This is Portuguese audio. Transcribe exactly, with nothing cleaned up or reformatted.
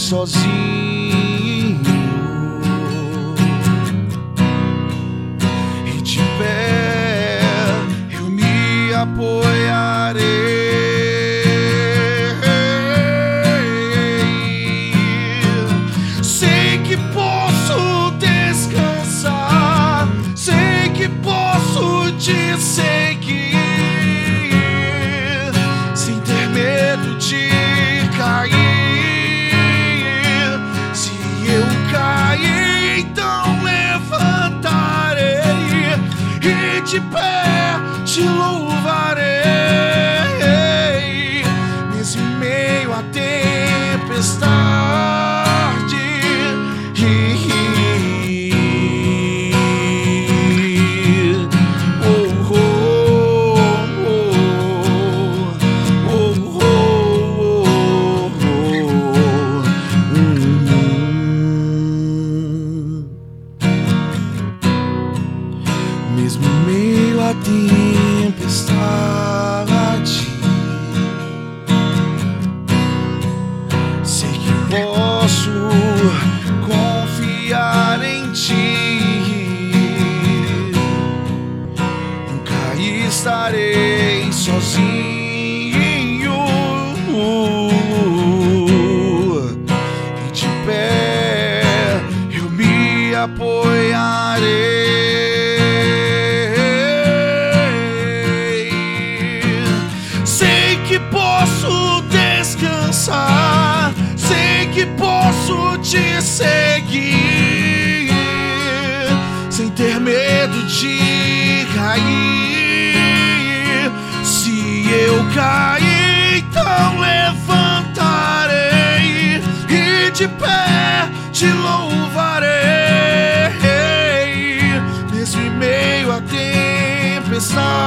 sozinho, e de pé eu me apoiarei. Sei que posso descansar, sei que posso te seguir, sem ter medo de cair. Se eu cair, então levantarei e de pé te louvarei, mesmo em meio à tempestade. Mesmo em meio à tempestade, sei que posso confiar em ti. Nunca estarei sozinho, e de pé eu me apoiarei. Posso descansar, sei que posso te seguir, sem ter medo de cair. Se eu cair, então levantarei e de pé te louvarei, mesmo em meio à tempestade.